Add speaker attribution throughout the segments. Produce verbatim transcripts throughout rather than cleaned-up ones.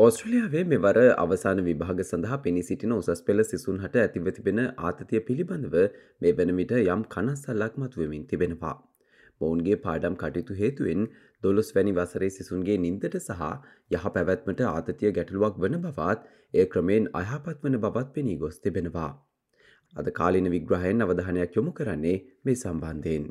Speaker 1: ඕස්ට්‍රේලියාවේ මෙවර අවසාන විභාග සඳහා පෙනී සිටින උසස් පෙළ සිසුන්හට ඇතිව තිබෙන ආතතිය පිළිබඳව මේ වන විට යම් කනස්සල්ලක් මතුවෙමින් තිබෙනවා. මොවුන්ගේ පාඩම් කටයුතු හේතුවෙන් දොළොස් වැනි වසරේ සිසුන්ගේ නින්දට සහ යහ පැවැත්මට ආතතිය ගැටලුවක් වන බවත් එය ක්‍රමයෙන් අයහපත් වන බවත් පෙනී ගොස් තිබෙනවා. අද කාලින විග්‍රහයෙන් අවධානයක් යොමු කරන්නේ මේ සම්බන්ධයෙන්.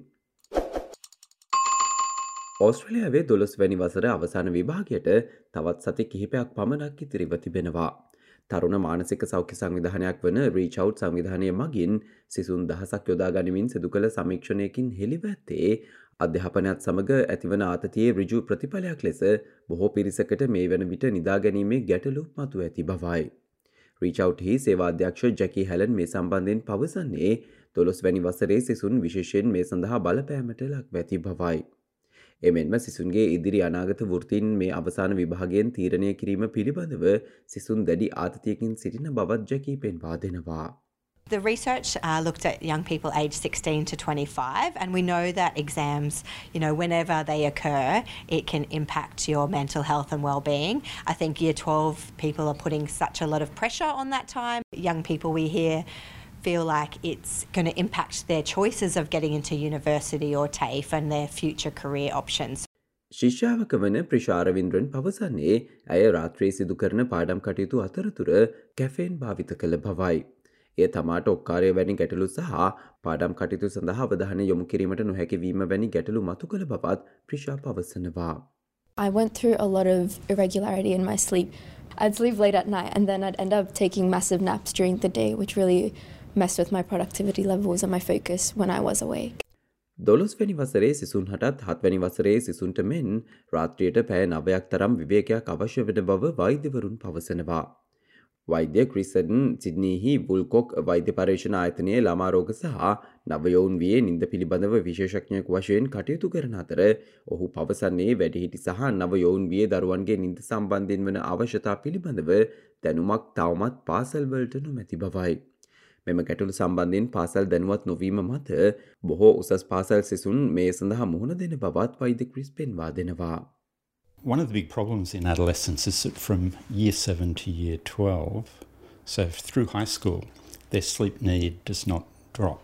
Speaker 1: ඕස්ට්‍රේලියාවේ දොළොස් වැනි වසර අවසාන විභාගයට තවත් සති කිහිපයක් පමණක් ඉතිරිව තිබෙනවා. තරුණ මානසික සෞඛ්‍ය සංවිධානයක් වන රීච් අවුට් සංවිධානය මගින් සිසුන් දහසක් යොදා ගනිමින් සිදු කළ සමීක්ෂණයකින් හෙළිව ඇත්තේ අධ්‍යාපනයත් සමග ඇතිවන ආතතියේ ඍජු ප්‍රතිඵලයක් ලෙස බොහෝ පිරිසකට මේ වන විට නිදා ගැනීමේ ගැටලු මතුව ඇති බවයි. රීච් අවුට්හි සේවා අධ්‍යක්ෂ ජැකි හැලන් මේ සම්බන්ධයෙන් පවසන්නේ දොළොස් වැනි වසරේ සිසුන් විශේෂයෙන් මේ සඳහා බලපෑමට ලක්ව ඇති බවයි. එමෙන්ම සිසුන්ගේ ඉදිරි අනාගත වෘත්තීන් මේ අවසාන විභාගයෙන් තීරණය කිරීම පිළිබඳව සිසුන් දැඩි ආතතියකින් සිටින බවත් ජැකී පෙන්වා දෙනවා.
Speaker 2: The research uh, looked at young people aged sixteen to twenty-five, and we know that exams, you know, whenever they occur, it can impact your mental health and well-being. I think year twelve people are putting such a lot of pressure on that time. Young people we hear feel like it's going to impact their choices of getting into university or TAFE and their future career options.
Speaker 1: ශිෂ්‍යාවක වන ප්‍රිෂාරවින්ද්‍රන් පවසන්නේ ඇය රාත්‍රයේ සිදු කරන පාඩම් කටයුතු අතරතුර caffeine භාවිත කළ බවයි. එය තමාට ඔක්කාරය වැනි ගැටලු සහ පාඩම් කටයුතු සඳහා අවධානය යොමු කිරීමට නොහැකි වීම වැනි ගැටලු මතු කළ බවත් ප්‍රිෂා පවසනවා.
Speaker 3: I went through a lot of irregularity in my sleep. I'd sleep late at night and then I'd end up taking massive naps during the day, which really messed with my productivity levels and my focus when I was awake.
Speaker 1: දොළොස් වැනි වසරේ සිසුන්හටත් හත් වැනි වසරේ සිසුන්ට මෙන් රාත්‍රියට පැය නවයක් තරම් විවේකයක් අවශ්‍ය වන බව වෛද්‍යවරුන් පවසනවා. වෛද්‍ය ක්‍රිසන් සිඩ්නීහි වුල්කොක් වෛද්‍ය පර්යේෂණ ආයතනයේ ළමා රෝග සහ නවයෝන් වියේ නින්ද පිළිබඳව විශේෂඥයෙකු වශයෙන් කටයුතු කරන අතර ඔහු පවසන්නේ වැඩිහිටි සහ නවයෝන් වියේ දරුවන්ගේ නින්ද සම්බන්ධයෙන් වන අවශ්‍යතා පිළිබඳව දැනුමක් තවමත් පාසල් වලට නොමැති බවයි. මෙම ගැටලු සම්බන්ධයෙන් පාසල් දැනුවත් නොවීම මත බොහෝ උසස් පාසල් සිසුන් මේ සඳහා මුහුණ දෙන බවත් වෛද්‍ය ක්‍රිස් පෙන්වා දෙනවා.
Speaker 4: One of the big problems in adolescence is that from year seven to year twelve, so through high school, their sleep need does not drop.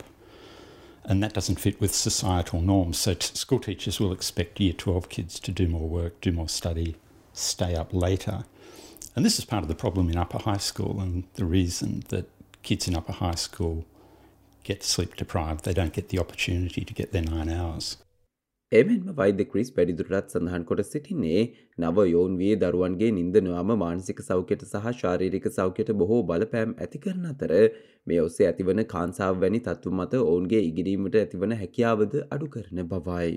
Speaker 4: And that doesn't fit with societal norms. So t- school teachers will expect year twelve kids to do more work, do more study, stay up later. And this is part of the problem in upper high school and the reason that kids in upper high school get sleep deprived. They don't get the opportunity to get their nine hours.
Speaker 1: එමෙන්ම වෛද්‍ය Chris වැඩිදුරටත් සඳහන් කොට සිටින්නේ නව යෝන් වියේ දරුවන්ගේ නින්ද නොයාම මානසික සෞඛ්‍යයට සහ ශාරීරික සෞඛ්‍යයට බොහෝ බලපෑම් ඇති කරන අතර මේ ඔස්සේ ඇතිවන කාන්සාව වැනි තත්ත්ව මත ඔවුන්ගේ ඉගෙනීමට ඇතිවන හැකියාවද අඩු කරන බවයි.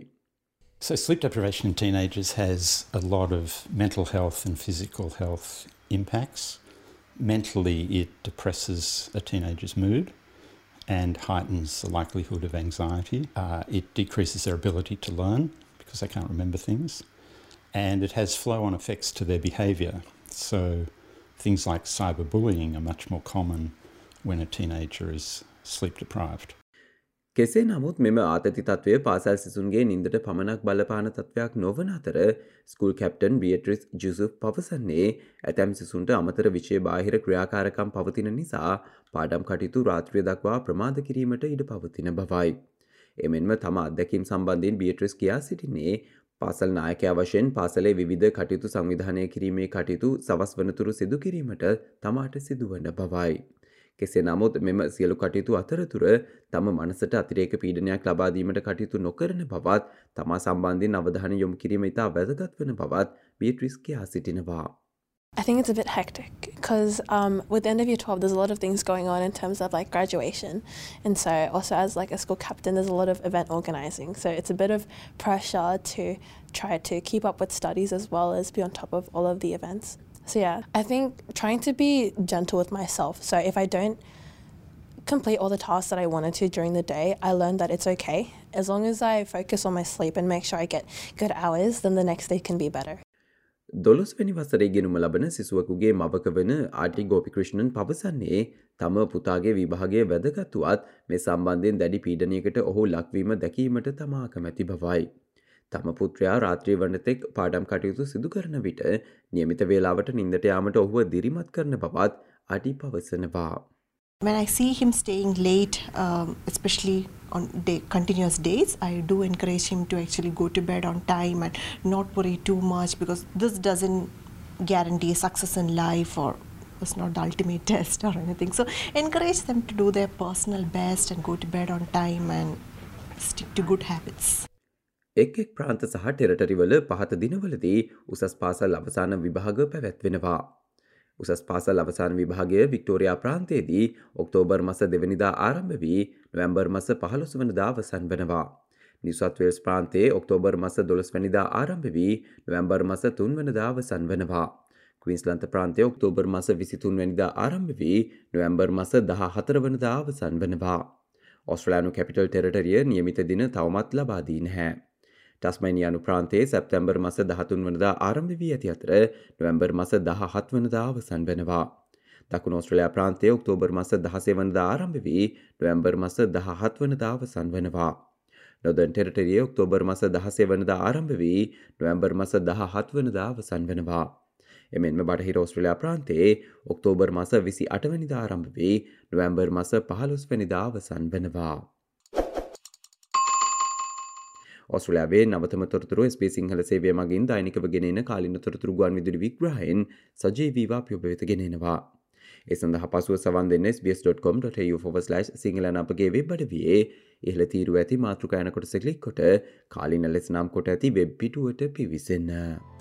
Speaker 4: So sleep deprivation in teenagers has a lot of mental health and physical health impacts. Mentally, it depresses a teenager's mood and heightens the likelihood of anxiety. Uh, it decreases their ability to learn because they can't remember things. And it has flow-on effects to their behaviour. So things like cyberbullying are much more common when a teenager is sleep deprived.
Speaker 1: කෙසේ නමුත් මෙම ආතති තත්ත්වය පාසල් සිසුන්ගේ නින්දට පමණක් බලපාන තත්ත්වයක් නොවන අතර ස්කූල් කැප්ටන් බියට්‍රිස් ජුසුෆ් පවසන්නේ ඇතැම් සිසුන්ට අමතර විෂය බාහිර ක්‍රියාකාරකම් පවතින නිසා පාඩම් කටයුතු රාත්‍රිය දක්වා ප්‍රමාද කිරීමට ඉඩ පවතින බවයි. එමෙන්ම තම අත්දැකීම් සම්බන්ධයෙන් බියට්‍රිස් කියා සිටින්නේ පාසල් නායකයා වශයෙන් පාසලේ විවිධ කටයුතු සංවිධානය කිරීමේ කටයුතු සවස් වනතුරු සිදු කිරීමට තමාට සිදුවන බවයි. කෙසේ නමුත් මෙම සියලු කටයුතු අතරතුර තම මනසට අතිරේක පීඩනයක් ලබා දීමට කටයුතු නොකරන බවත් තමා සම්බන්ධයෙන් අවධානය යොමු කිරීම ඉතා වැදගත් වන බවත් බීට්‍රිස් කියා සිටිනවා.
Speaker 5: I think it's a bit hectic because um, with the end of year twelve, there's a lot of things going on in terms of like graduation. And so also as like a school captain, there's a lot of event organizing. So it's a bit of pressure to try to keep up with studies as well as be on top of all of the events. So yeah, I think trying to be gentle with myself. So if I don't complete all the tasks that I wanted to during the day, I learned that it's okay. As long as I focus on my sleep and make sure I get good hours, then the next day can be better.
Speaker 1: දොළොස් වැනි වසරේ ගෙනුම ලබන සිසුවකුගේ මවක වන ආටි ගෝපිකෘෂ්ණන් පවසන්නේ තම පුතාගේ විභාගය වැදගත් වුවත් මේ සම්බන්ධයෙන් දැඩි පීඩනයකට ඔහු ලක්වීම දැකීමට තමා කැමැති බවයි. තම පුත්‍රයා රාත්‍රී වනතෙක් පාඩම් කටයුතු සිදු කරන විට නියමිත වේලාවට නින්දට යාමට ඔහුව දිරිමත් කරන බවත් අඩි පවසනවා.
Speaker 6: When I see him staying late, um, especially on day, continuous days, I do encourage him to actually go to bed on time and not worry too much, because this doesn't guarantee success in life, or it's not the ultimate test or anything. So encourage them to do their personal best and go to bed on time and stick to good habits.
Speaker 1: එක් එක් ප්‍රාන්ත සහ ටෙරටරිවල පහත දිනවලදී උසස් පාසල් අවසාන විභාග පැවැත්වෙනවා. උසස් පාසල් අවසාන විභාගය වික්ටෝරියා ප්‍රාන්තයේදී ඔක්තෝබර් මස දෙවනිදා ආරම්භ වී නොවැම්බර් මස පහළොස් වනදා අවසන් වනවා. නිව් සවුත් වේල්ස් ප්‍රාන්තයේ ඔක්තෝබර් මස දොළොස් වැනිදා ආරම්භ වී නොවැම්බර් මස තුන් වනදා අවසන් වනවා. ක්වීන්ස්ලන්ත ප්‍රාන්තයේ ඔක්තෝබර් මස විසිතුන් වැනිදා ආරම්භ වී නොවැම්බර් මස දහහතර වනදා අවසන් වනවා. ඔස්ට්‍රේලියානු කැපිටල් ටෙරටරිය නියමිත දින තවමත් ලබා දී නැහැ. ටස්මේනියානු ප්‍රාන්තයේ සැප්තැම්බර් මස දහතුන් වනදා ආරම්භ වී ඇති අතර නොවැම්බර් මස දහහත් වනදා අවසන් වෙනවා. දකුණු ඕස්ට්‍රේලියා ප්‍රාන්තයේ ඔක්තෝබර් මස දහසය වනදා ආරම්භ වී නොවැම්බර් මස දහහත් වනදා අවසන් වෙනවා. නොදර්න් ටෙරිටරියේ ඔක්තෝබර් මස දහසය වනදා ආරම්භ වී නොවැම්බර් මස දහහත් වනදා අවසන් වෙනවා. එමෙන්ම බටහිර ඕස්ට්‍රේලියා ප්‍රාන්තයේ ඔක්තෝබර් මස විසි අට වැනිදා ආරම්භ වී නොවැම්බර් මස පහළොස් වැනිදා අවසන් වෙනවා. ඔස්ට්‍රේලියාවේ නවතම තොරතුරු එස් බී එස් සිංහල සේවය මගින් දෛනිකව ගෙනෙන කාලින තොරතුරු ගුවන් විදුලි විග්‍රහයෙන් සජීවීව අපි ඔබ වෙත ගෙනෙනවා. ඒ සඳහා පසුව සවන් දෙන්න S B S dot com dot A U forward slash Sinhala යන අපගේ වෙබ් අඩවියේ ඉහළ තීරුව ඇති මාතෘකා යන කොටස ක්ලික් කොට කාලින ලෙස නම් කොට ඇති වෙබ් පිටුවට පිවිසෙන්න.